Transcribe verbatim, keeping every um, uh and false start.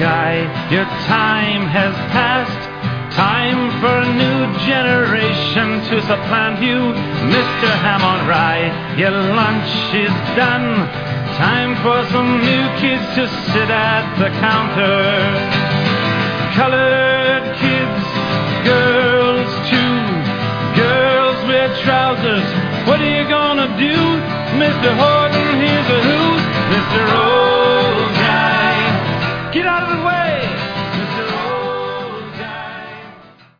guy, your time has passed. Time for a new generation to supplant you, Mister Ham on Rye. Your lunch is done. Time for some new kids to sit at the counter. Colored kids, girls too. Girls wear trousers. What are you gonna do? Mister Horton, here's a who. Mister O.